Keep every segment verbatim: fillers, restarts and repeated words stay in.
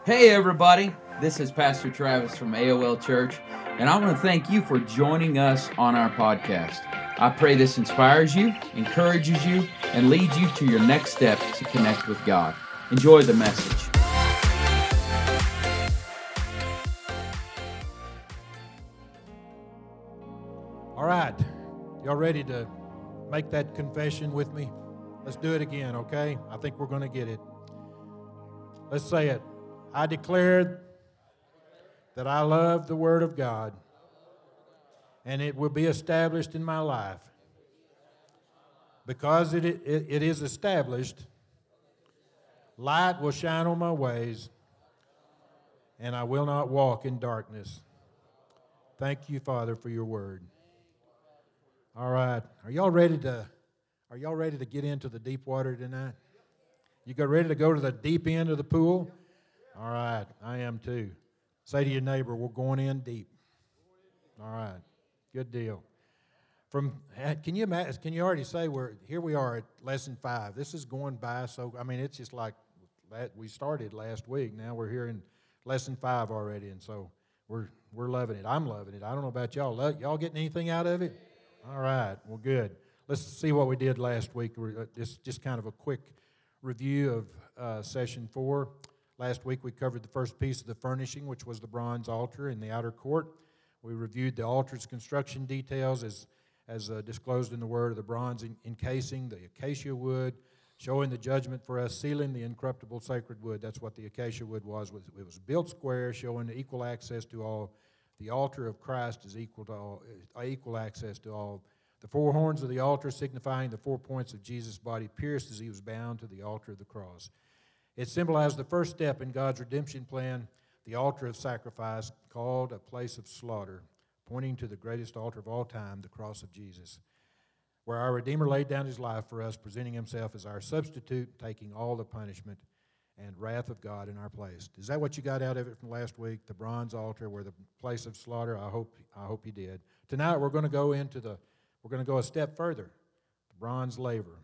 Hey everybody, this is Pastor Travis from A O L Church, and I want to thank you for joining us on our podcast. I pray this inspires you, encourages you, and leads you to your next step to connect with God. Enjoy the message. All right, y'all ready to make that confession with me? Let's do it again, okay? I think we're going to get it. Let's say it. I declare that I love the Word of God, and it will be established in my life. Because it, it, it is established, light will shine on my ways, and I will not walk in darkness. Thank you, Father, for your Word. All right, are y'all ready to? Are y'all ready to get into the deep water tonight? You got ready to go to the deep end of the pool? All right, I am too. Say to your neighbor, we're going in deep. All right, good deal. From can you imagine? Can you already say we're here? We are at lesson five. This is going by so. I mean, it's just like that. We started last week. Now we're here in lesson five already, and so we're we're loving it. I'm loving it. I don't know about y'all. Y'all getting anything out of it? All right. Well, good. Let's see what we did last week. This just kind of a quick review of uh, session four. Last week we covered the first piece of the furnishing, which was the bronze altar in the outer court. We reviewed the altar's construction details as, as uh, disclosed in the Word of the bronze encasing, the acacia wood, showing the judgment for us, sealing the incorruptible sacred wood. That's what the acacia wood was. It was built square, showing equal access to all. The altar of Christ is equal to all, uh, equal access to all. The four horns of the altar signifying the four points of Jesus' body pierced as he was bound to the altar of the cross. It symbolized the first step in God's redemption plan, the altar of sacrifice, called a place of slaughter, pointing to the greatest altar of all time, the cross of Jesus, where our Redeemer laid down his life for us, presenting himself as our substitute, taking all the punishment and wrath of God in our place. Is that what you got out of it from last week? The bronze altar, where the place of slaughter? I hope I hope you did. Tonight we're going to go into the we're going to go a step further, the bronze laver.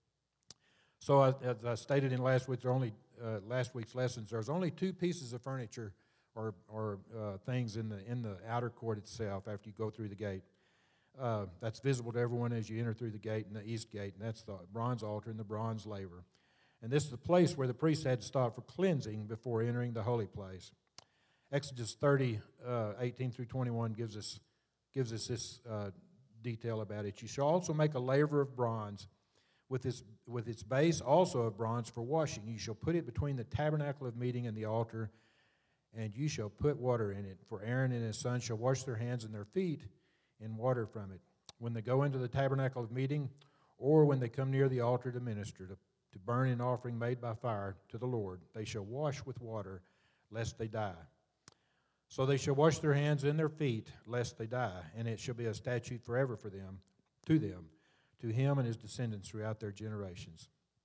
So, as I stated in last week's only uh, last week's lessons, there's only two pieces of furniture or or uh, things in the in the outer court itself after you go through the gate. Uh, that's visible to everyone as you enter through the gate in the east gate, and that's the bronze altar and the bronze laver. And this is the place where the priest had to stop for cleansing before entering the holy place. Exodus thirty, uh, eighteen through twenty-one gives us gives us this uh, detail about it. You shall also make a laver of bronze, with its with its base also of bronze for washing. You shall put it between the tabernacle of meeting and the altar, and you shall put water in it. For Aaron and his sons shall wash their hands and their feet in water from it, when they go into the tabernacle of meeting, or when they come near the altar to minister, to, to burn an offering made by fire to the Lord. They shall wash with water, lest they die. So they shall wash their hands and their feet, lest they die, and it shall be a statute forever for them, to them, to him and his descendants throughout their generations.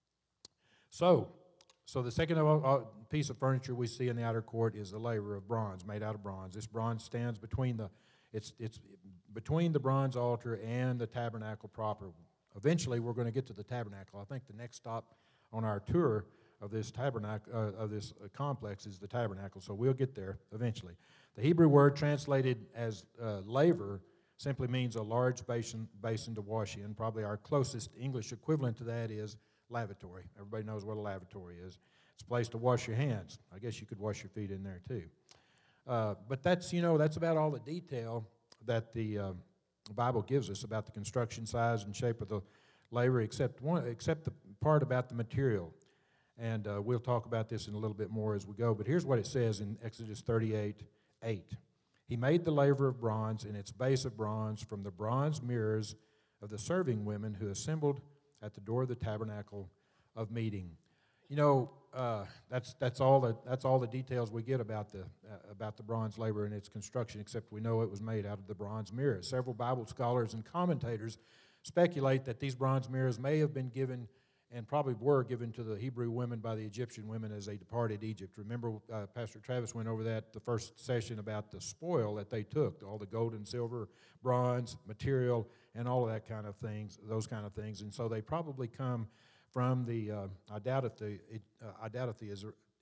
So, so the second piece of furniture we see in the outer court is the laver of bronze, made out of bronze. This bronze stands between the, it's it's between the bronze altar and the tabernacle proper. Eventually, we're going to get to the tabernacle. I think the next stop on our tour of this tabernacle, uh, of this uh, complex, is the tabernacle. So we'll get there eventually. The Hebrew word translated as uh, laver simply means a large basin, basin to wash in. Probably our closest English equivalent to that is lavatory. Everybody knows what a lavatory is. It's a place to wash your hands. I guess you could wash your feet in there too. Uh, but that's, you know, that's about all the detail that the uh, Bible gives us about the construction size and shape of the laver, except one, except the part about the material. And uh, we'll talk about this in a little bit more as we go. But here's what it says in Exodus thirty-eight eight. He made the laver of bronze and its base of bronze from the bronze mirrors of the serving women who assembled at the door of the tabernacle of meeting. You know, uh, that's that's all the that's all the details we get about the uh, about the bronze laver and its construction, except we know it was made out of the bronze mirrors. Several Bible scholars and commentators speculate that these bronze mirrors may have been given and probably were given to the Hebrew women by the Egyptian women as they departed Egypt. Remember, uh, Pastor Travis went over that the first session about the spoil that they took, all the gold and silver, bronze, material, and all of that kind of things, those kind of things. And so they probably come from the, uh, I doubt if the, it, uh, I doubt if the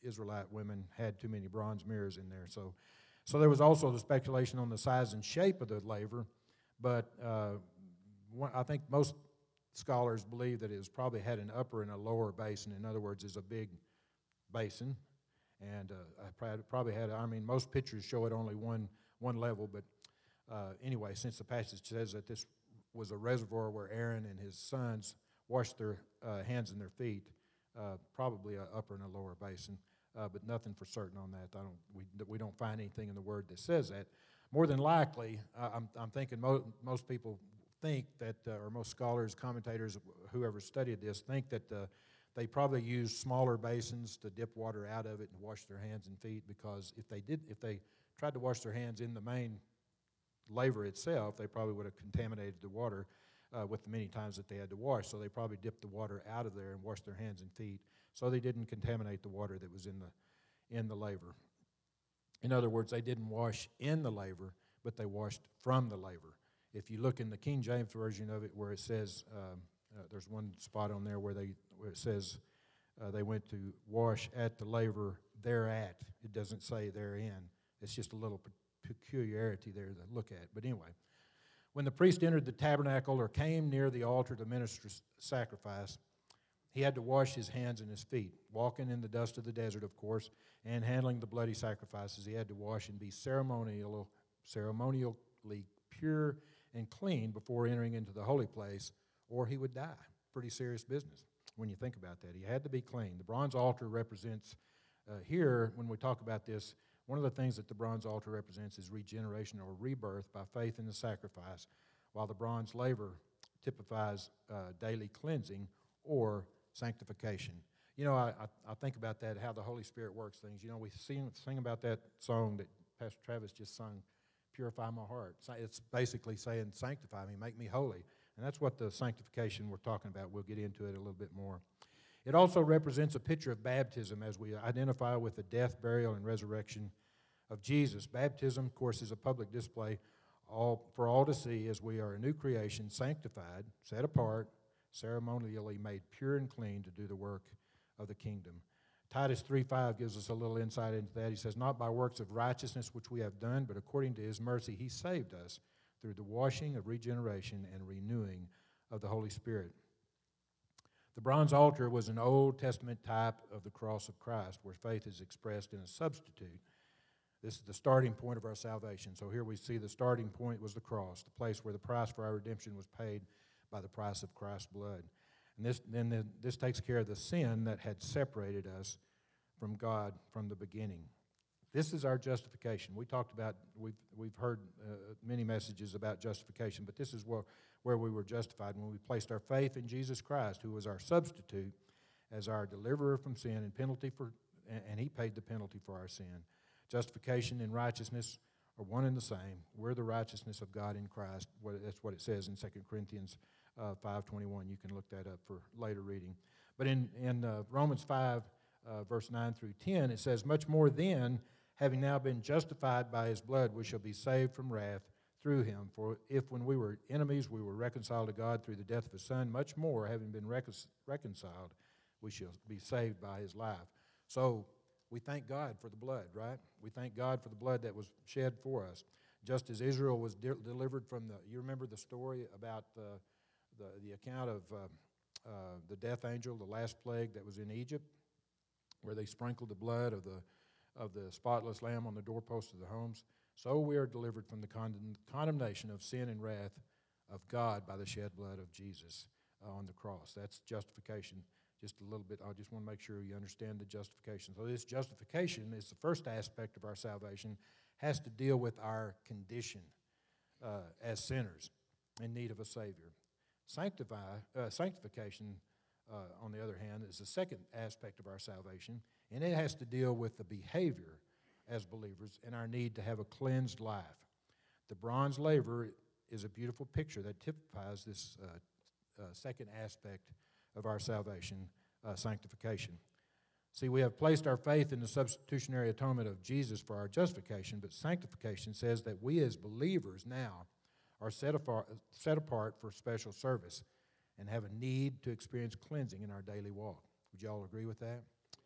Israelite women had too many bronze mirrors in there. So, so there was also the speculation on the size and shape of the laver, but uh, one, I think most scholars believe that it was probably had an upper and a lower basin. In other words, it's a big basin, and uh, I probably had. I mean, most pictures show it only one one level, but uh, anyway, since the passage says that this was a reservoir where Aaron and his sons washed their uh, hands and their feet, uh, probably an upper and a lower basin, uh, but nothing for certain on that. I don't. We we don't find anything in the Word that says that. More than likely, uh, I'm I'm thinking mo- most people think that, uh, or most scholars, commentators, whoever studied this, think that uh, they probably used smaller basins to dip water out of it and wash their hands and feet, because if they did, if they tried to wash their hands in the main laver itself, they probably would have contaminated the water uh, with the many times that they had to wash. So they probably dipped the water out of there and washed their hands and feet, so they didn't contaminate the water that was in the in the laver. In other words, they didn't wash in the laver, but they washed from the laver. If you look in the King James version of it, where it says, um, uh, there's one spot on there where they where it says uh, they went to wash at the laver thereat. It doesn't say therein. It's just a little pe- peculiarity there to look at. But anyway, when the priest entered the tabernacle or came near the altar to minister sacrifice, he had to wash his hands and his feet, walking in the dust of the desert, of course, and handling the bloody sacrifices. He had to wash and be ceremonial, ceremonially pure and clean before entering into the holy place, or he would die. Pretty serious business when you think about that. He had to be clean. The bronze altar represents, uh, here, when we talk about this, one of the things that the bronze altar represents is regeneration or rebirth by faith in the sacrifice, while the bronze laver typifies uh, daily cleansing or sanctification. You know, I, I, I think about that, how the Holy Spirit works things. You know, we sing, sing about that song that Pastor Travis just sung, Purify My Heart. It's basically saying, sanctify me, make me holy. And that's what the sanctification we're talking about. We'll get into it a little bit more. It also represents a picture of baptism as we identify with the death, burial, and resurrection of Jesus. Baptism, of course, is a public display all, for all to see, as we are a new creation, sanctified, set apart, ceremonially made pure and clean to do the work of the kingdom. Titus three five gives us a little insight into that. He says, not by works of righteousness which we have done, but according to his mercy he saved us through the washing of regeneration and renewing of the Holy Spirit. The bronze altar was an Old Testament type of the cross of Christ, where faith is expressed in a substitute. This is the starting point of our salvation. So here we see the starting point was the cross, the place where the price for our redemption was paid by the price of Christ's blood. And this then the, this takes care of the sin that had separated us from God from the beginning. This is our justification. We talked about, we've, we've heard uh, many messages about justification, but this is where, where we were justified when we placed our faith in Jesus Christ, who was our substitute as our deliverer from sin and penalty for, and he paid the penalty for our sin. Justification and righteousness are one and the same. We're the righteousness of God in Christ. That's what it says in Second Corinthians uh, five twenty-one. You can look that up for later reading. But in, in uh, Romans five, uh, verse nine through ten, it says, much more then, having now been justified by his blood, we shall be saved from wrath through him. For if when we were enemies, we were reconciled to God through the death of his Son, much more, having been recon- reconciled, we shall be saved by his life. So we thank God for the blood, right? We thank God for the blood that was shed for us. Just as Israel was de- delivered from the, you remember the story about the, the, the account of uh, uh, the death angel, the last plague that was in Egypt, where they sprinkled the blood of the of the spotless lamb on the doorposts of the homes. So we are delivered from the condemn- condemnation of sin and wrath of God by the shed blood of Jesus uh, on the cross. That's justification. Just a little bit, I just want to make sure you understand the justification. So this justification is the first aspect of our salvation, has to deal with our condition uh, as sinners in need of a Savior. Sanctify, uh, sanctification, uh, on the other hand, is the second aspect of our salvation, and it has to deal with the behavior as believers and our need to have a cleansed life. The bronze laver is a beautiful picture that typifies this uh, uh, second aspect of our salvation, uh, sanctification. See, we have placed our faith in the substitutionary atonement of Jesus for our justification, but sanctification says that we as believers now are set apart, set apart for special service and have a need to experience cleansing in our daily walk. Would you all agree with that?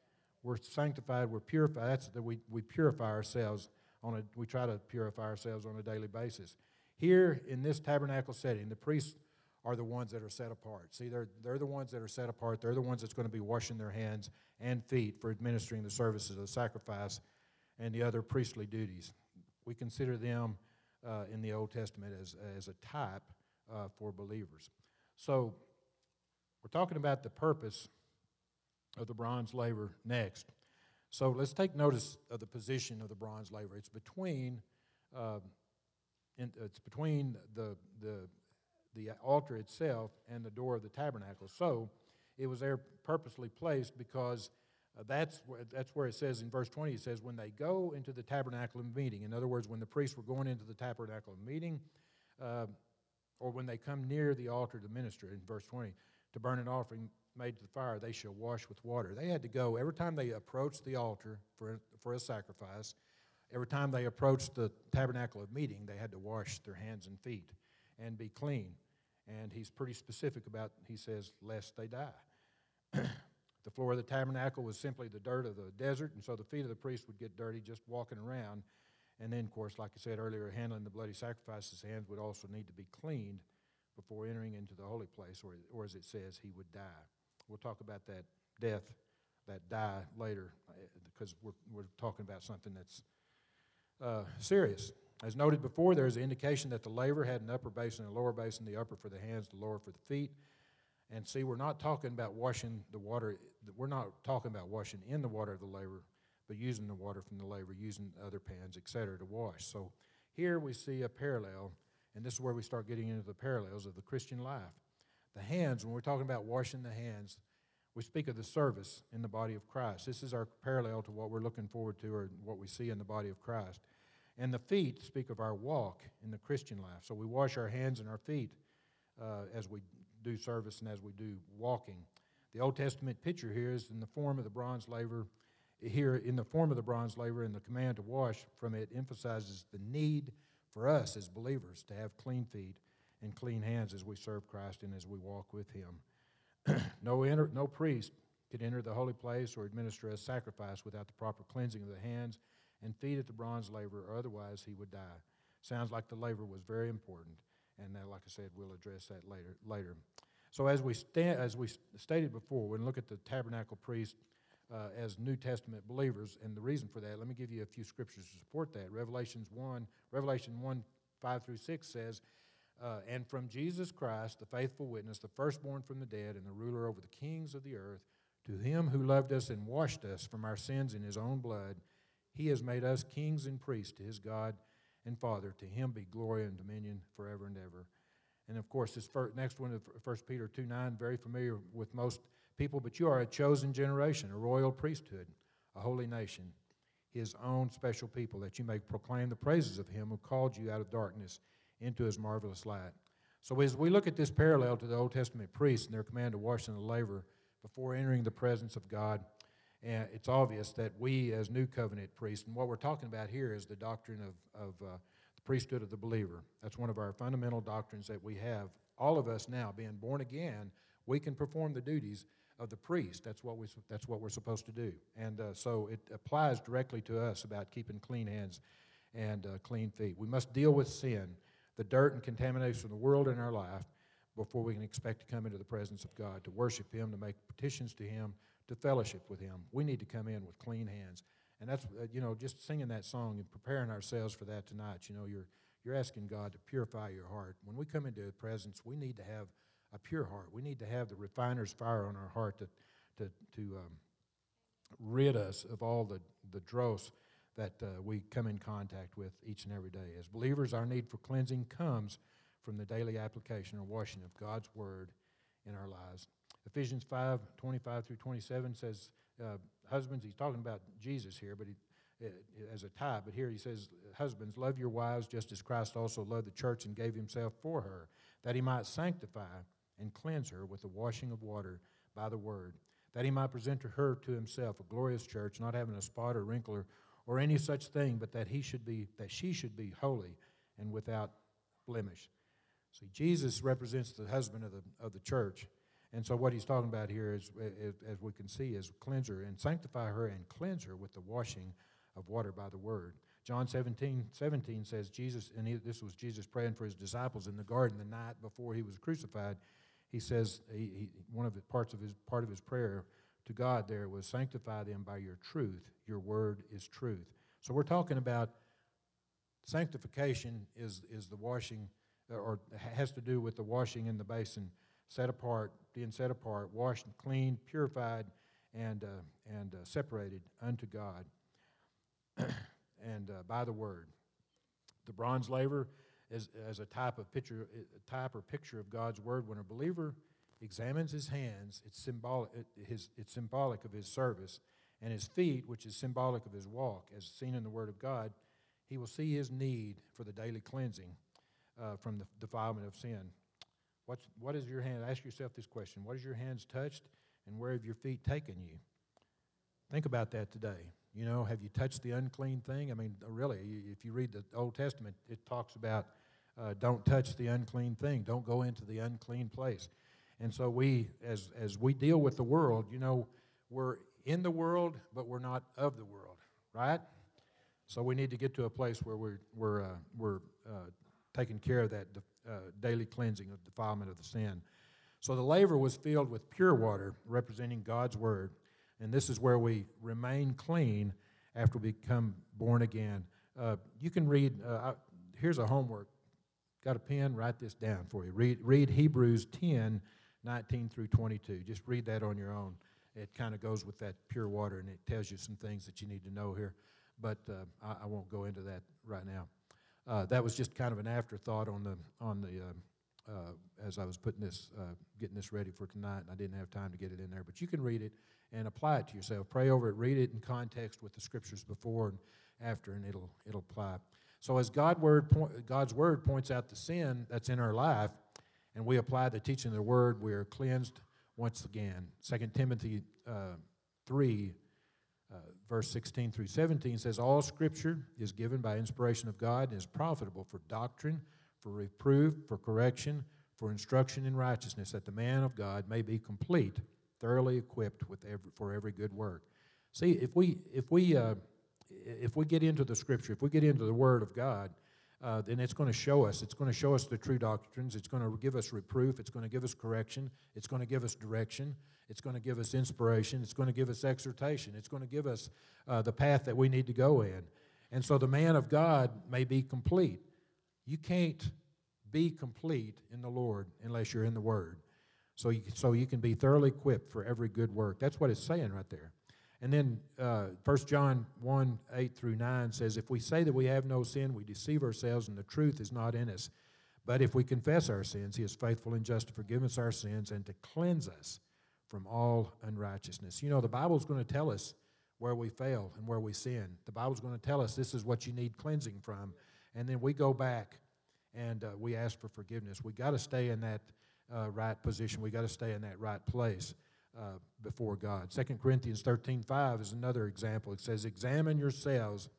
we're sanctified, we're purified. That's that we, we purify ourselves on a, we try to purify ourselves on a daily basis. Here in this tabernacle setting, the priests are the ones that are set apart. See, they're, they're the ones that are set apart. They're the ones that's going to be washing their hands and feet for administering the services of the sacrifice and the other priestly duties. We consider them uh, in the Old Testament as, as a type uh, for believers. So we're talking about the purpose of the bronze laver next. So let's take notice of the position of the bronze laver. It's between, uh, in, it's between the the the altar itself and the door of the tabernacle. So it was there purposely placed because uh, that's where, that's where it says in verse twenty. It says when they go into the tabernacle of meeting. In other words, when the priests were going into the tabernacle of meeting, uh, or when they come near the altar to minister. In verse twenty, to burn an offering made to the fire, they shall wash with water. They had to go every time they approached the altar for, for a sacrifice. Every time they approached the tabernacle of meeting, they had to wash their hands and feet and be clean. And he's pretty specific about, he says, lest they die. The floor of the tabernacle was simply the dirt of the desert, and so the feet of the priest would get dirty just walking around. And then, of course, like I said earlier, handling the bloody sacrifices, his hands would also need to be cleaned before entering into the holy place, or, or as it says, he would die. We'll talk about that death, that die later, because we're, we're talking about something that's uh, serious. As noted before, there is an indication that the laver had an upper basin and a lower basin, the upper for the hands, the lower for the feet. And see, we're not talking about washing the water, we're not talking about washing in the water of the laver, but using the water from the laver, using other pans, et cetera, to wash. So here we see a parallel, and this is where we start getting into the parallels of the Christian life. The hands, when we're talking about washing the hands, we speak of the service in the body of Christ. This is our parallel to what we're looking forward to or what we see in the body of Christ. And the feet speak of our walk in the Christian life. So we wash our hands and our feet uh, as we do service and as we do walking. The Old Testament picture here is in the form of the bronze laver. Here in the form of the bronze laver, and the command to wash from it emphasizes the need for us as believers to have clean feet and clean hands as we serve Christ and as we walk with Him. no, enter, no priest could enter the holy place or administer a sacrifice without the proper cleansing of the hands and feet at the bronze laver, or otherwise he would die. Sounds like the laver was very important, and uh, like I said, we'll address that later. Later. So as we sta- as we stated before, when we look at the tabernacle priest uh, as New Testament believers, and the reason for that, let me give you a few scriptures to support that. Revelations one, Revelation one, five through six says, Uh, and from Jesus Christ, the faithful witness, the firstborn from the dead, and the ruler over the kings of the earth, to him who loved us and washed us from our sins in his own blood, he has made us kings and priests to his God and Father. To him be glory and dominion forever and ever. And of course, this first, next one, First Peter two nine, very familiar with most people, but you are a chosen generation, a royal priesthood, a holy nation, his own special people, that you may proclaim the praises of him who called you out of darkness into his marvelous light. So as we look at this parallel to the Old Testament priests and their command to wash in the laver before entering the presence of God, and it's obvious that we as New Covenant priests, and what we're talking about here is the doctrine of, of uh, the priesthood of the believer. That's one of our fundamental doctrines that we have. All of us now, being born again, we can perform the duties of the priest. That's what, we, that's what we're supposed to do. And uh, so it applies directly to us about keeping clean hands and uh, clean feet. We must deal with sin, the dirt and contamination of the world in our life, before we can expect to come into the presence of God, to worship him, to make petitions to him, to fellowship with him. We need to come in with clean hands. And that's, uh, you know, just singing that song and preparing ourselves for that tonight, you know, you're, you're asking God to purify your heart. When we come into his presence, we need to have a pure heart. We need to have the refiner's fire on our heart to, to, to um, rid us of all the, the dross that uh, we come in contact with each and every day. As believers, our need for cleansing comes from the daily application or washing of God's word in our lives. Ephesians five, twenty-five through twenty-seven says, uh, husbands, he's talking about Jesus here, but he, uh, as a type, but here he says, husbands, love your wives just as Christ also loved the church and gave himself for her, that he might sanctify and cleanse her with the washing of water by the word, that he might present to her to himself a glorious church, not having a spot or wrinkle or, or any such thing, but that he should be, that she should be holy and without blemish. See, Jesus represents the husband of the of the church, And so what he's talking about here is, is, as we can see, is cleanser, and sanctify her and cleanse her with the washing of water by the word. John seventeen, seventeen says, Jesus, and he, this was Jesus praying for his disciples in the garden the night before he was crucified. He says, he, he, one of the parts of his part of his prayer to God there was, sanctify them by your truth. Your word is truth. So we're talking about sanctification is, is the washing, or has to do with the washing in the basin, set apart, being set apart, washed and cleaned, purified, and uh, and uh, separated unto God, and uh, by the word. The bronze laver is as a type of picture, a type or picture of God's word. When a believer examines his hands, it's symbolic. It, his it's symbolic of his service, and his feet, which is symbolic of his walk, as seen in the Word of God. He will see his need for the daily cleansing uh, from the defilement of sin. What's, what is your hand? Ask yourself this question. What has your hands touched, and where have your feet taken you? Think about that today. You know, have you touched the unclean thing? I mean, really, if you read the Old Testament, it talks about uh, don't touch the unclean thing. Don't go into the unclean place. And so we, as as we deal with the world, you know, we're in the world, but we're not of the world, right? So we need to get to a place where we're we're uh, we're uh, taking care of that uh, daily cleansing of defilement of the sin. So the laver was filled with pure water, representing God's word, and this is where we remain clean after we become born again. Uh, you can read. Uh, I, here's a homework. Got a pen? Write this down for you. Read read Hebrews ten, nineteen through twenty-two. Just read that on your own. It kind of goes with that pure water, and it tells you some things that you need to know here. But uh, I, I won't go into that right now. Uh, that was just kind of an afterthought on the on the uh, uh, as I was putting this, uh, getting this ready for tonight, and I didn't have time to get it in there. But you can read it and apply it to yourself. Pray over it, read it in context with the scriptures before and after, and it'll it'll apply. So as God word point, God's word points out the sin that's in our life, and we apply the teaching of the word, we are cleansed once again. Second Timothy uh, three. Uh, verse sixteen through seventeen says, all Scripture is given by inspiration of God and is profitable for doctrine, for reproof, for correction, for instruction in righteousness, that the man of God may be complete, thoroughly equipped with every, for every good work. See, if we if we uh, if we get into the Scripture, if we get into the Word of God, uh, then it's going to show us. It's going to show us the true doctrines. It's going to give us reproof. It's going to give us correction. It's going to give us direction. It's going to give us inspiration. It's going to give us exhortation. It's going to give us uh, the path that we need to go in. And so the man of God may be complete. You can't be complete in the Lord unless you're in the Word. So you, so you can be thoroughly equipped for every good work. That's what it's saying right there. And then uh, First John one, eight through nine says, if we say that we have no sin, we deceive ourselves, and the truth is not in us. But if we confess our sins, he is faithful and just to forgive us our sins and to cleanse us from all unrighteousness. You know, the Bible's going to tell us where we fail and where we sin. The Bible's going to tell us this is what you need cleansing from. And then we go back and uh, we ask for forgiveness. We got to stay in that uh, right position. We got to stay in that right place uh, before God. Second Corinthians thirteen five is another example. It says, examine yourselves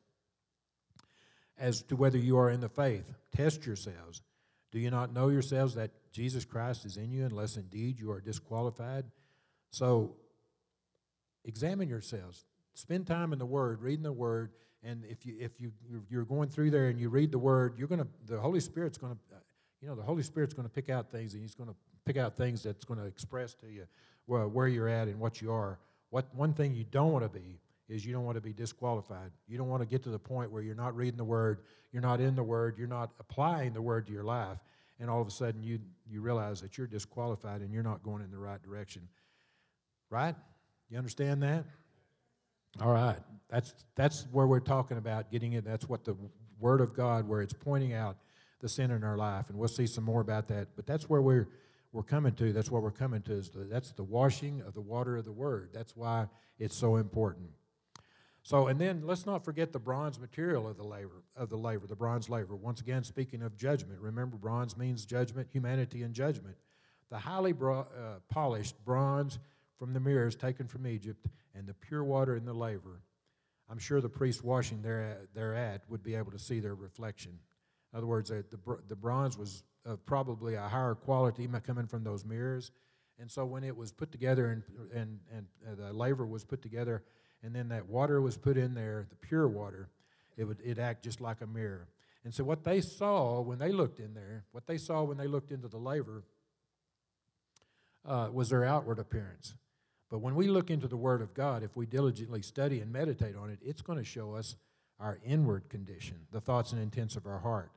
as to whether you are in the faith. Test yourselves. Do you not know yourselves that Jesus Christ is in you, unless indeed you are disqualified? So, examine yourselves. Spend time in the Word, reading the Word, and if you if you you're going through there and you read the Word, you're gonna the Holy Spirit's gonna, you know, the Holy Spirit's gonna pick out things, and He's gonna pick out things that's gonna express to you where, where you're at and what you are. What one thing you don't want to be is you don't want to be disqualified. You don't want to get to the point where you're not reading the Word, you're not in the Word, you're not applying the Word to your life, and all of a sudden you you realize that you're disqualified and you're not going in the right direction. Right? You understand that? All right. That's that's where we're talking about getting it. That's what the Word of God, where it's pointing out the sin in our life, and we'll see some more about that. But that's where we're we're coming to. That's what we're coming to. Is the, that's the washing of the water of the Word. That's why it's so important. So, and then let's not forget the bronze material of the laver, of the laver, the bronze laver. Once again, speaking of judgment, remember bronze means judgment, humanity, and judgment. The highly bro- uh, polished bronze from the mirrors taken from Egypt, and the pure water in the laver. I'm sure the priest washing thereat, thereat would be able to see their reflection. In other words, the, the bronze was of probably a higher quality coming from those mirrors, And so when it was put together and, and, and the laver was put together and then that water was put in there, the pure water, it would it act just like a mirror. And so what they saw when they looked in there, what they saw when they looked into the laver uh, was their outward appearance. But when we look into the Word of God, if we diligently study and meditate on it, it's going to show us our inward condition, the thoughts and intents of our heart.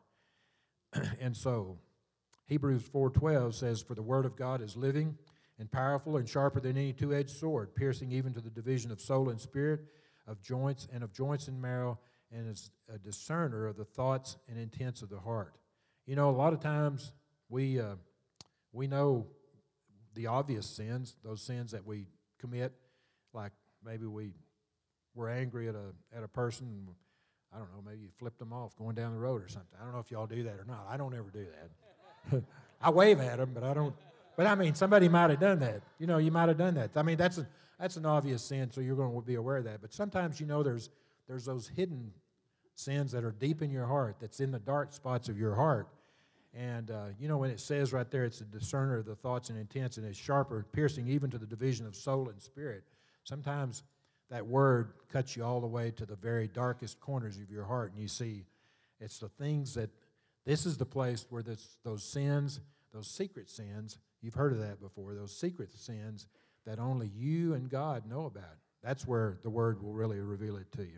And so Hebrews four twelve says, "For the Word of God is living and powerful and sharper than any two-edged sword, piercing even to the division of soul and spirit, of joints and of joints and marrow, and is a discerner of the thoughts and intents of the heart." You know, a lot of times we uh, we know the obvious sins, those sins that we commit, like maybe we were angry at a at a person, and, I don't know, maybe you flipped them off going down the road or something. I don't know if y'all do that or not. I don't ever do that. I wave at them, but I don't. But I mean, somebody might have done that. You know, you might have done that. I mean, that's a, that's an obvious sin, so you're going to be aware of that. But sometimes, you know, there's there's those hidden sins that are deep in your heart, that's in the dark spots of your heart. And, uh, you know, when it says right there, it's a discerner of the thoughts and intents, and it's sharper, piercing even to the division of soul and spirit. Sometimes that word cuts you all the way to the very darkest corners of your heart, and you see it's the things that, this is the place where this, those sins, those secret sins, you've heard of that before, those secret sins that only you and God know about. That's where the word will really reveal it to you.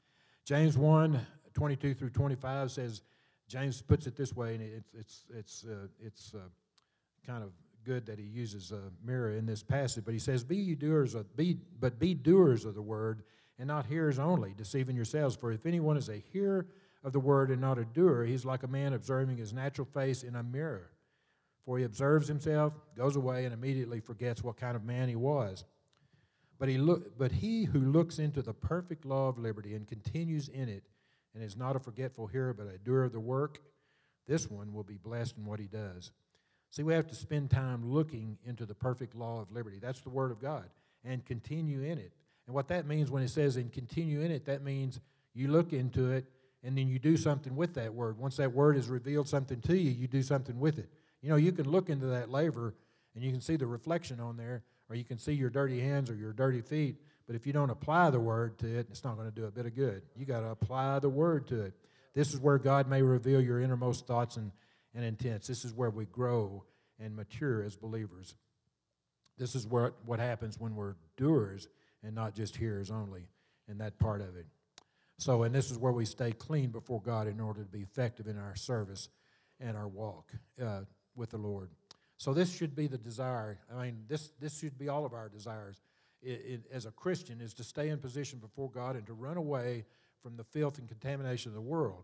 James one, twenty-two through twenty-five says, James puts it this way, and it's it's it's uh, it's uh, kind of good that he uses a mirror in this passage. But he says, "Be you doers of be, but be doers of the word, and not hearers only, deceiving yourselves. For if anyone is a hearer of the word and not a doer, he's like a man observing his natural face in a mirror. For he observes himself, goes away, and immediately forgets what kind of man he was. But he look, but he who looks into the perfect law of liberty and continues in it, and is not a forgetful hearer, but a doer of the work, this one will be blessed in what he does." See, we have to spend time looking into the perfect law of liberty. That's the Word of God, and continue in it. And what that means when it says and continue in it, that means you look into it, and then you do something with that Word. Once that Word has revealed something to you, you do something with it. You know, you can look into that laver, and you can see the reflection on there, or you can see your dirty hands or your dirty feet, but if you don't apply the word to it, it's not going to do a bit of good. You got to apply the word to it. This is where God may reveal your innermost thoughts and, and intents. This is where we grow and mature as believers. This is where, what happens when we're doers and not just hearers only, and that part of it. So, and this is where we stay clean before God in order to be effective in our service and our walk uh, with the Lord. So this should be the desire. I mean, this this should be all of our desires it, it, as a Christian, is to stay in position before God and to run away from the filth and contamination of the world.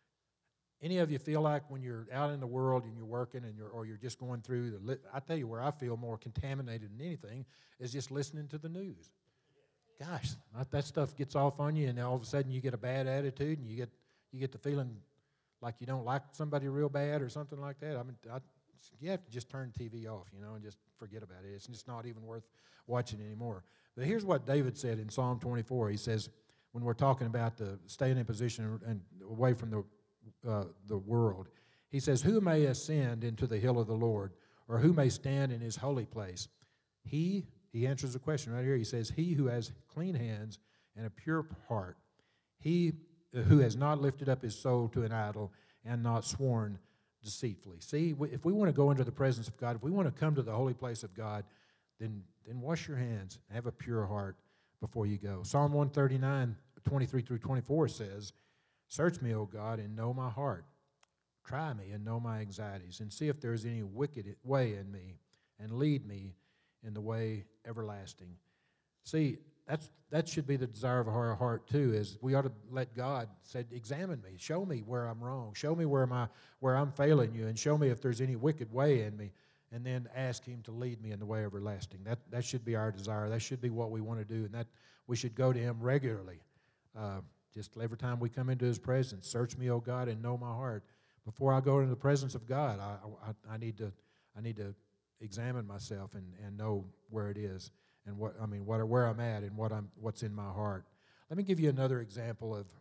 Any of you feel like when you're out in the world and you're working and you're or you're just going through the, li- I tell you where I feel more contaminated than anything is just listening to the news. Gosh, that stuff gets off on you, and all of a sudden you get a bad attitude, and you get you get the feeling like you don't like somebody real bad or something like that. I mean, I, you have to just turn T V off, you know, and just forget about it. It's just not even worth watching anymore. But here's what David said in Psalm twenty-four. He says, when we're talking about the staying in position and away from the uh, the world, he says, "Who may ascend into the hill of the Lord, or who may stand in his holy place? He, he answers the question right here. He says, he who has clean hands and a pure heart, he who has not lifted up his soul to an idol and not sworn deceitfully." See, if we want to go into the presence of God, if we want to come to the holy place of God, then, then wash your hands and have a pure heart before you go. Psalm one thirty-nine, twenty-three through twenty-four says, "Search me, O God, and know my heart. Try me and know my anxieties, and see if there is any wicked way in me, and lead me in the way everlasting." See, that's that should be the desire of our heart too, is we ought to let God say, examine me, show me where I'm wrong, show me where my where I'm failing you, and show me if there's any wicked way in me, and then ask him to lead me in the way everlasting. That that should be our desire. That should be what we want to do, and that we should go to him regularly. Uh, just every time we come into his presence, search me, O God, and know my heart. Before I go into the presence of God, I I, I need to I need to examine myself and, and know where it is. And what I mean, what where I'm at, and what I'm, what's in my heart. Let me give you another example of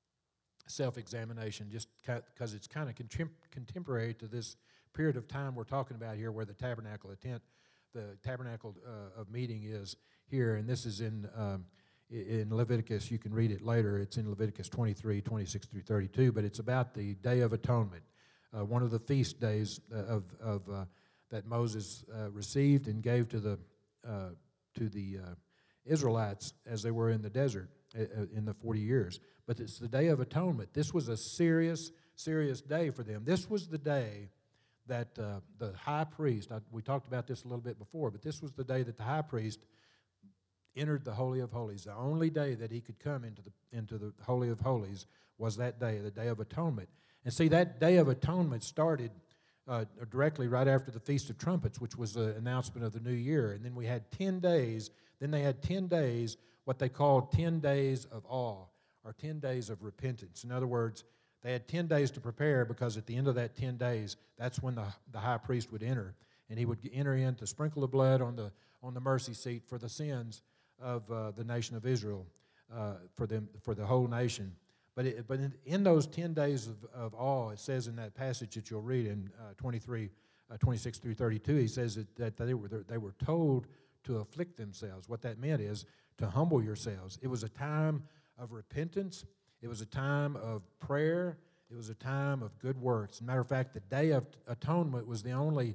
self-examination, just because it's kind of contem- contemporary to this period of time we're talking about here, where the tabernacle, the tent the tabernacle uh, of meeting is here, and this is in um, in Leviticus. You can read it later. It's in Leviticus twenty-three, twenty-six through thirty-two, but it's about the Day of Atonement, uh, one of the feast days of, of uh, that Moses uh, received and gave to the uh, to the uh, Israelites as they were in the desert uh, in the forty years. But it's the Day of Atonement. This was a serious, serious day for them. This was the day that uh, the high priest, I, we talked about this a little bit before, but this was the day that the high priest entered the Holy of Holies. The only day that he could come into the into the Holy of Holies was that day, the Day of Atonement. And see, that Day of Atonement started uh, directly right after the Feast of Trumpets, which was the announcement of the new year. And then we had ten days, then they had ten days, what they called ten days of awe, or ten days of repentance. In other words, they had ten days to prepare, because at the end of that ten days, that's when the, the high priest would enter. And he would enter in to sprinkle the blood on the on the mercy seat for the sins of uh, the nation of Israel, uh, for them for the whole nation. But it, but in, in those ten days of, of awe, it says in that passage that you'll read in uh, twenty-three, uh, twenty-six through thirty-two, he says that, that they were they were told to afflict themselves. What that meant is to humble yourselves. It was a time of repentance. It was a time of prayer. It was a time of good works. As a matter of fact, the Day of Atonement was the only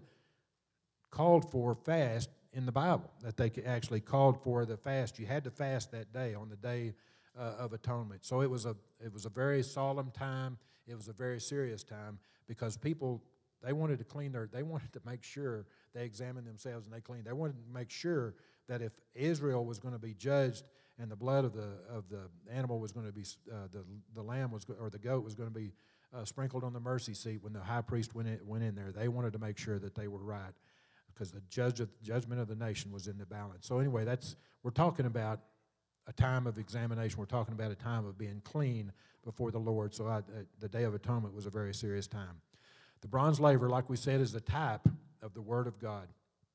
called for fast in the Bible, that they actually called for the fast. You had to fast that day, on the Day uh, of Atonement. So it was a it was a very solemn time. It was a very serious time, because people, they wanted to clean their, they wanted to make sure they examined themselves and they cleaned. They wanted to make sure that if Israel was going to be judged and the blood of the of the animal was going to be, uh, the the lamb was, or the goat was going to be uh, sprinkled on the mercy seat when the high priest went in, went in there, they wanted to make sure that they were right, because the judge of, judgment of the nation was in the balance. So anyway, that's we're talking about a time of examination. We're talking about a time of being clean before the Lord. So I, uh, the Day of Atonement was a very serious time. The bronze laver, like we said, is a type of the Word of God.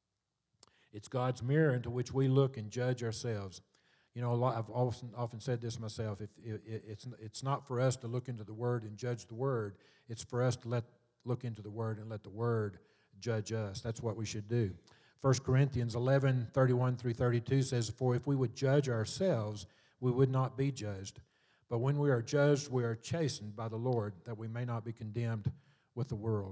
It's God's mirror into which we look and judge ourselves. You know, a lot, I've often often said this myself. If it, it's it's not for us to look into the Word and judge the Word. It's for us to let look into the Word and let the Word judge us. That's what we should do. First Corinthians eleven, thirty-one through thirty-two says, "For if we would judge ourselves, we would not be judged. But when we are judged, we are chastened by the Lord, that we may not be condemned with the world."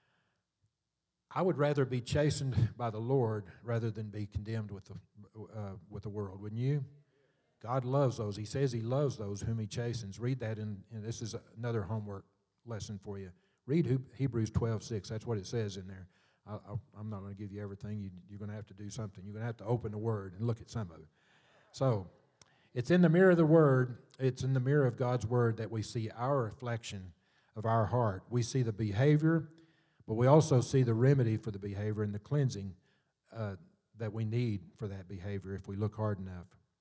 I would rather be chastened by the Lord rather than be condemned with the uh, with the world. Wouldn't you? God loves those. He says He loves those whom He chastens. Read that, in, and this is another homework lesson for you. Read Hebrews twelve six. That's what it says in there. I, I, I'm not going to give you everything. You, you're going to have to do something. You're going to have to open the Word and look at some of it. So, it's in the mirror of the Word. It's in the mirror of God's Word that we see our reflection of our heart. We see the behavior, but we also see the remedy for the behavior and the cleansing uh, that we need for that behavior if we look hard enough.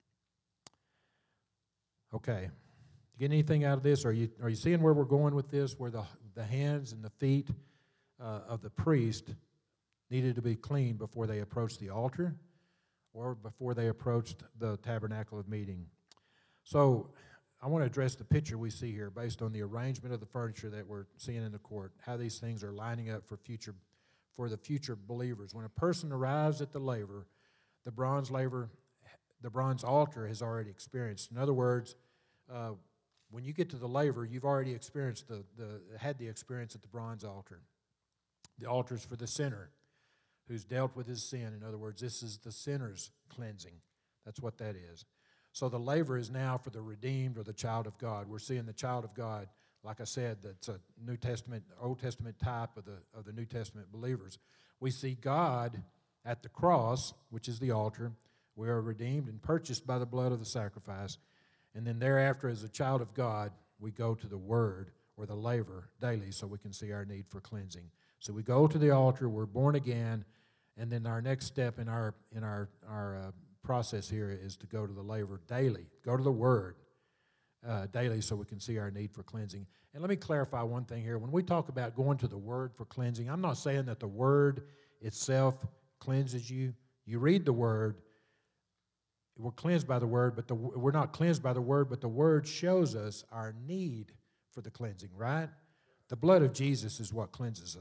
Okay. You get anything out of this? Are you are you seeing where we're going with this? Where the the hands and the feet uh, of the priest needed to be clean before they approached the altar, or before they approached the tabernacle of meeting. So I want to address the picture we see here based on the arrangement of the furniture that we're seeing in the court, how these things are lining up for future, for the future believers. When a person arrives at the laver, the bronze laver, the bronze altar has already experienced. In other words, uh, when you get to the laver, you've already experienced the, the had the experience at the bronze altar. The altar is for the sinner who's dealt with his sin. In other words, this is the sinner's cleansing. That's what that is. So the laver is now for the redeemed or the child of God. We're seeing the child of God, like I said, that's a New Testament, Old Testament type of the of the New Testament believers. We see God at the cross, which is the altar. We are redeemed and purchased by the blood of the sacrifice. And then thereafter, as a child of God, we go to the Word or the laver daily so we can see our need for cleansing. So we go to the altar, we're born again, and then our next step in our in our, our uh, process here is to go to the laver daily. Go to the Word uh, daily so we can see our need for cleansing. And let me clarify one thing here. When we talk about going to the Word for cleansing, I'm not saying that the Word itself cleanses you. You read the Word, we're cleansed by the Word, but the, we're not cleansed by the Word, but the Word shows us our need for the cleansing, right? The blood of Jesus is what cleanses us.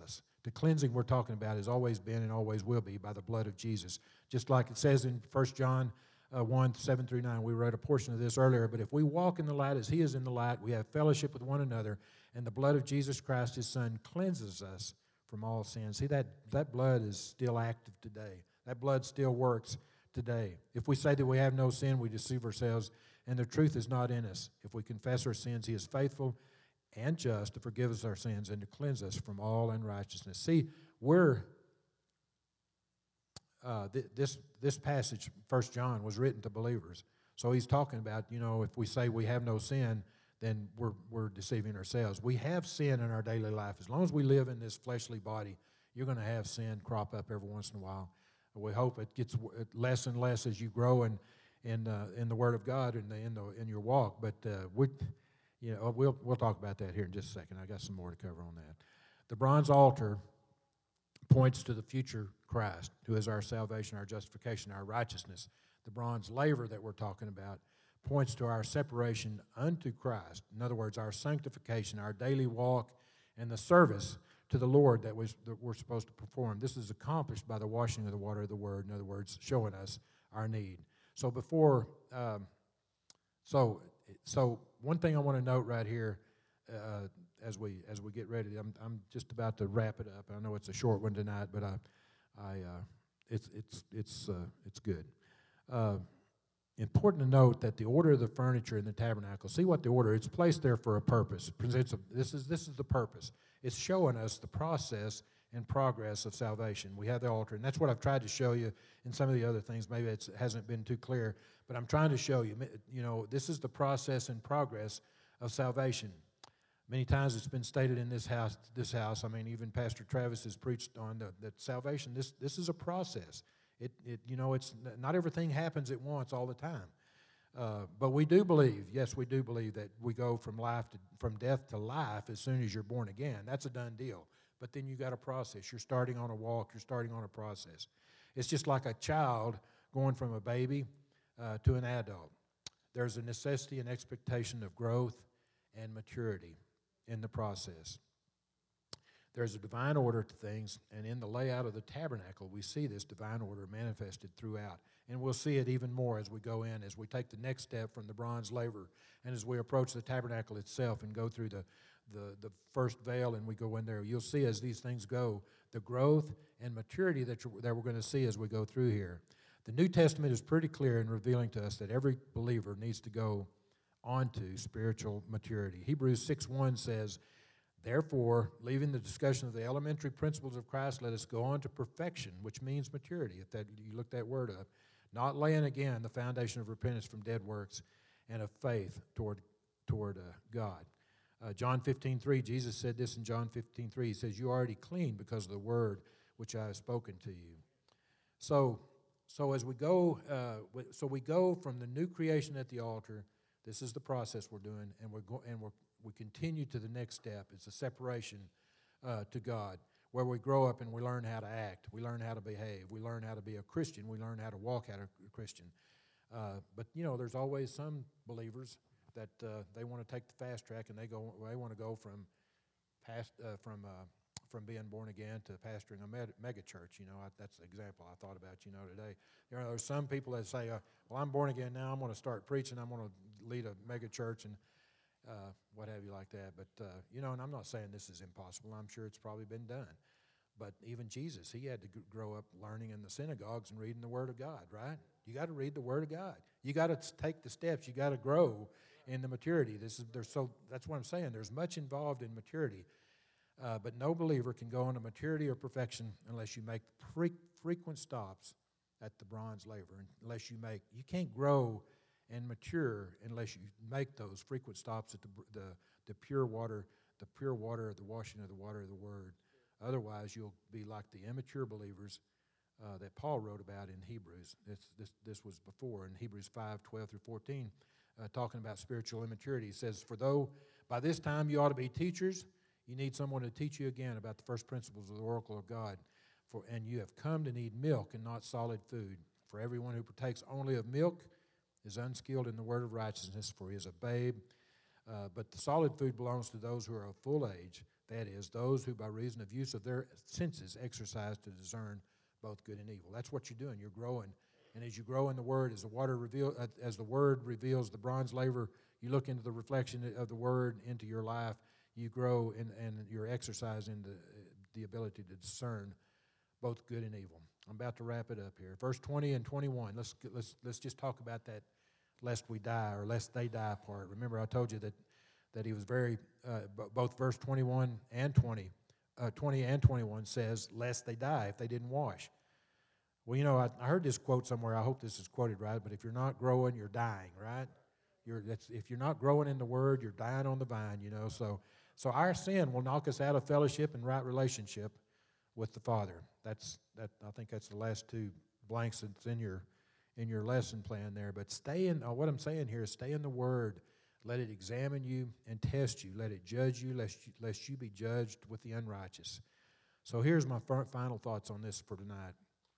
The cleansing we're talking about has always been and always will be by the blood of Jesus. Just like it says in First John uh, one, seven through nine. We read a portion of this earlier. But if we walk in the light as he is in the light, we have fellowship with one another, and the blood of Jesus Christ, his Son, cleanses us from all sin. See, that, that blood is still active today. That blood still works today. If we say that we have no sin, we deceive ourselves, and the truth is not in us. If we confess our sins, he is faithful and just to forgive us our sins and to cleanse us from all unrighteousness. See, we're, uh, th- this, this passage, First John, was written to believers. So he's talking about, you know, if we say we have no sin, then we're, we're deceiving ourselves. We have sin in our daily life. As long as we live in this fleshly body, you're going to have sin crop up every once in a while. We hope it gets less and less as you grow in, in, uh, in the Word of God and in, the, in your walk. But uh, we... You know, we'll, we'll talk about that here in just a second. I got some more to cover on that. The bronze altar points to the future Christ, who is our salvation, our justification, our righteousness. The bronze laver that we're talking about points to our separation unto Christ. In other words, our sanctification, our daily walk, and the service to the Lord that, was, that we're supposed to perform. This is accomplished by the washing of the water of the Word, in other words, showing us our need. So before, um, so, so one thing I want to note right here, uh, as we as we get ready, I'm I'm just about to wrap it up. I know it's a short one tonight, but I, I uh, it's it's it's uh, it's good. Uh, important to note that the order of the furniture in the tabernacle. See what the order? It's placed there for a purpose. It's a, this is this is the purpose. It's showing us the process and progress of salvation. We have the altar, and that's what I've tried to show you in some of the other things. Maybe it hasn't been too clear, but I'm trying to show you, you know, this is the process and progress of salvation. Many times it's been stated in this house, this house, I mean, even Pastor Travis has preached on the, that salvation, this this is a process. It, it you know, it's not everything happens at once all the time. Uh, but we do believe, yes, we do believe that we go from life to, from death to life as soon as you're born again. That's a done deal. But then you got a process. You're starting on a walk. You're starting on a process. It's just like a child going from a baby uh, to an adult. There's a necessity and expectation of growth and maturity in the process. There's a divine order to things, and in the layout of the tabernacle, we see this divine order manifested throughout. And we'll see it even more as we go in, as we take the next step from the bronze laver, and as we approach the tabernacle itself and go through the, the, the first veil and we go in there. You'll see as these things go, the growth and maturity that, you're, that we're going to see as we go through here. The New Testament is pretty clear in revealing to us that every believer needs to go on to spiritual maturity. Hebrews six one says, therefore, leaving the discussion of the elementary principles of Christ, let us go on to perfection, which means maturity, if that you look that word up, not laying again the foundation of repentance from dead works and of faith toward, toward uh, God. Uh, John fifteen three, Jesus said this in John fifteen three. He says, you are already clean because of the word which I have spoken to you. So, so as we go, uh, so we go from the new creation at the altar. This is the process we're doing, and we're go, and we're we continue to the next step. It's a separation uh, to God, where we grow up and we learn how to act. We learn how to behave. We learn how to be a Christian. We learn how to walk out a Christian. Uh, but, you know, there's always some believers that uh, they want to take the fast track, and they go. They want to go from past uh, from uh, from being born again to pastoring a med- mega church. You know, I, that's the example I thought about. You know, today, you know, there's some people that say, uh, "Well, I'm born again now. I'm going to start preaching. I'm going to lead a mega church and uh, what have you like that." But uh, you know, and I'm not saying this is impossible. I'm sure it's probably been done. But even Jesus, he had to g- grow up learning in the synagogues and reading the Word of God. Right? You got to read the Word of God. You got to take the steps. You got to grow in the maturity. This is there's so that's what I'm saying. There's much involved in maturity. Uh, but no believer can go into maturity or perfection unless you make pre- frequent stops at the bronze laver. Unless you make, you can't grow and mature unless you make those frequent stops at the the, the pure water, the pure water, the washing of the water of the Word. Otherwise, you'll be like the immature believers uh, that Paul wrote about in Hebrews. This this this was before in Hebrews five twelve through fourteen, uh, talking about spiritual immaturity. He says, "For though by this time you ought to be teachers, you need someone to teach you again about the first principles of the oracle of God. For and you have come to need milk and not solid food. For everyone who partakes only of milk is unskilled in the word of righteousness, for he is a babe. Uh, but the solid food belongs to those who are of full age, That is, those who by reason of use of their senses exercise to discern both good and evil. That's what you're doing. You're growing. And as you grow in the Word, as the water reveal, uh, as the Word reveals the bronze laver, you look into the reflection of the Word into your life, you grow in, and you're exercising the, the ability to discern both good and evil. I'm about to wrap it up here. Verse twenty and twenty-one, let's, let's, let's just talk about that lest we die or lest they die part. Remember, I told you that, that he was very, uh, both verse twenty-one and twenty, uh, twenty and twenty-one says, lest they die if they didn't wash. Well, you know, I, I heard this quote somewhere. I hope this is quoted right, but if you're not growing, you're dying, right? You're, that's, if you're not growing in the Word, you're dying on the vine, you know. So, so our sin will knock us out of fellowship and right relationship with the Father. That's that. I think that's the last two blanks that's in your in your lesson plan there. But stay in. Uh, what I'm saying here is stay in the Word. Let it examine you and test you. Let it judge you, lest you, lest you be judged with the unrighteous. So here's my final thoughts on this for tonight.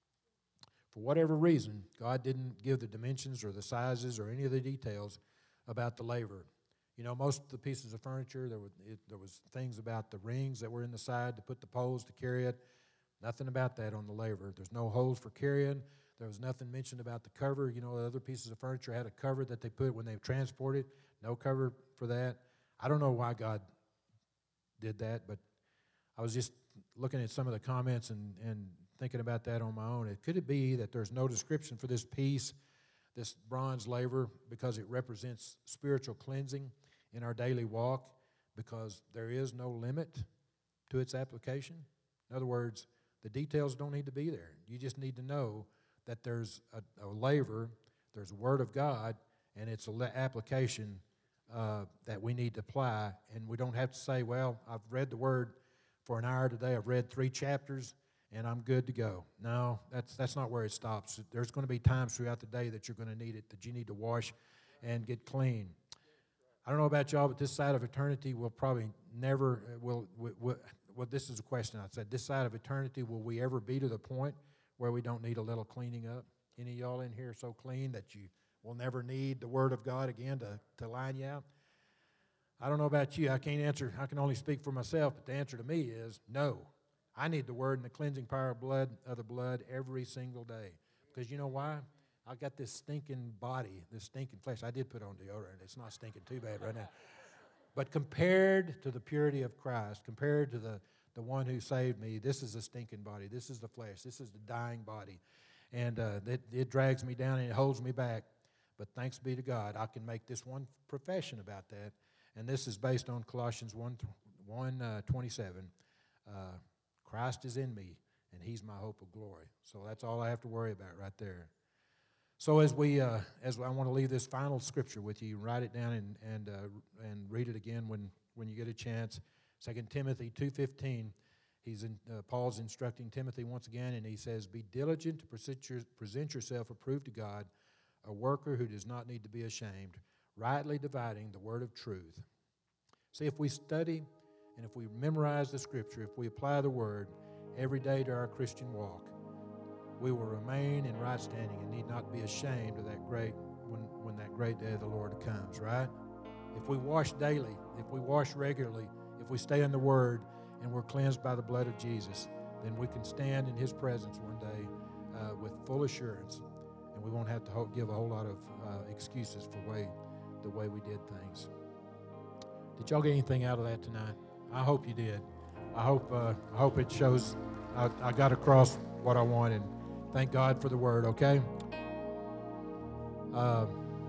For whatever reason, God didn't give the dimensions or the sizes or any of the details about the laver. You know, most of the pieces of furniture, there, were, it, there was things about the rings that were in the side to put the poles to carry it. Nothing about that on the laver. There's no holes for carrying. There was nothing mentioned about the cover. You know, other pieces of furniture had a cover that they put when they transported. No cover for that. I don't know why God did that, but I was just looking at some of the comments and, and thinking about that on my own. It, could it be that there's no description for this piece, this bronze laver, because it represents spiritual cleansing in our daily walk, because there is no limit to its application? In other words, the details don't need to be there. You just need to know that there's a, a laver, there's a Word of God, and it's an application uh, that we need to apply. And we don't have to say, well, I've read the Word for an hour today, I've read three chapters, and I'm good to go. No, that's that's not where it stops. There's going to be times throughout the day that you're going to need it, that you need to wash and get clean. I don't know about y'all, but this side of eternity will probably never, will, will, will well, this is a question I said. This side of eternity, will we ever be to the point where we don't need a little cleaning up? Any of y'all in here so clean that you will never need the Word of God again to, to line you out? I don't know about you. I can't answer. I can only speak for myself, but the answer to me is no. I need the Word and the cleansing power of blood of the blood every single day. Because you know why? I got this stinking body, this stinking flesh. I did put on deodorant. It's not stinking too bad right now. But compared to the purity of Christ, compared to the, the one who saved me, this is a stinking body. This is the flesh. This is the dying body. And uh, it, it drags me down and it holds me back. But thanks be to God, I can make this one profession about that. And this is based on Colossians one twenty-seven. Uh, Christ is in me, and He's my hope of glory. So that's all I have to worry about right there. So as we, uh, as I want to leave this final scripture with you, write it down and and uh, and read it again when, when you get a chance. Second Timothy two fifteen. He's in, uh, Paul's instructing Timothy once again, and he says, "Be diligent to present, your, present yourself approved to God, a worker who does not need to be ashamed, rightly dividing the word of truth." See, if we study and if we memorize the Scripture, if we apply the Word every day to our Christian walk, we will remain in right standing and need not be ashamed of that great, when, when that great day of the Lord comes, right? If we wash daily, if we wash regularly, if we stay in the Word and we're cleansed by the blood of Jesus, then we can stand in His presence one day uh, with full assurance, and we won't have to ho- give a whole lot of uh, excuses for way, the way we did things. Did y'all get anything out of that tonight? I hope you did. I hope uh, I hope it shows I, I got across what I wanted. Thank God for the Word, okay? Uh,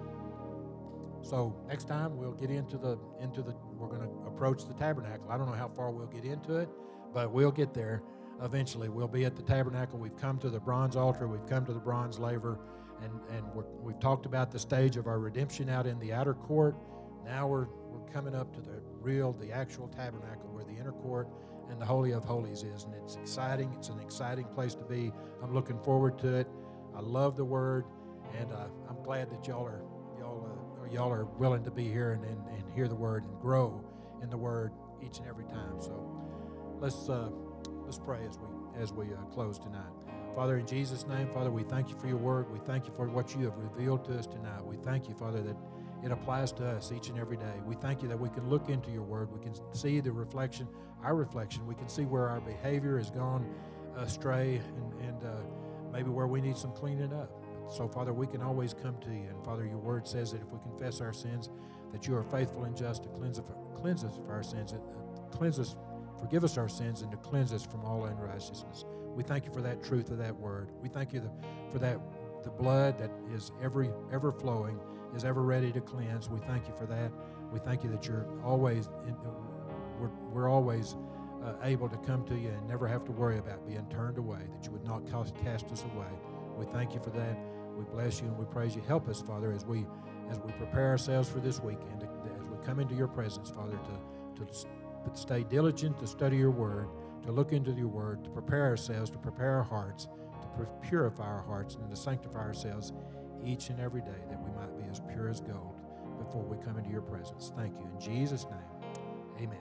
so next time we'll get into the, into the we're going to approach the tabernacle. I don't know how far we'll get into it, but we'll get there eventually. We'll be at the tabernacle. We've come to the bronze altar. We've come to the bronze laver, and, and we're, we've talked about the stage of our redemption out in the outer court. Now we're we're coming up to the real, the actual tabernacle where the inner court and the Holy of Holies is, and it's exciting. It's an exciting place to be. I'm looking forward to it. I love the Word, and uh, I'm glad that y'all are y'all uh, or y'all are willing to be here and, and, and hear the Word and grow in the Word each and every time. So let's uh, let's pray as we as we uh, close tonight. Father, in Jesus' name, Father, we thank you for your Word. We thank you for what you have revealed to us tonight. We thank you, Father, that it applies to us each and every day. We thank you that we can look into your word. We can see the reflection, our reflection. We can see where our behavior has gone astray and, and uh, maybe where we need some cleaning up. So, Father, we can always come to you. And, Father, your word says that if we confess our sins, that you are faithful and just to cleanse, cleanse us of our sins, uh, cleanse us, forgive us our sins, and to cleanse us from all unrighteousness. We thank you for that truth of that word. We thank you for that the blood that is every ever flowing, is ever ready to cleanse. We thank you for that. We thank you that you're always, in, we're, we're always uh, able to come to you and never have to worry about being turned away, that you would not cast, cast us away. We thank you for that. We bless you and we praise you. Help us, Father, as we as we prepare ourselves for this weekend, as we come into your presence, Father, to, to stay diligent, to study your word, to look into your word, to prepare ourselves, to prepare our hearts, to purify our hearts, and to sanctify ourselves each and every day, that we might be as pure as gold before we come into your presence. Thank you. In Jesus' name, amen.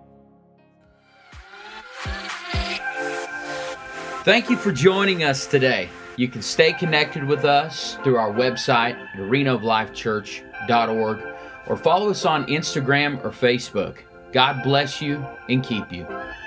Thank you for joining us today. You can stay connected with us through our website at arena of life church dot org or follow us on Instagram or Facebook. God bless you and keep you.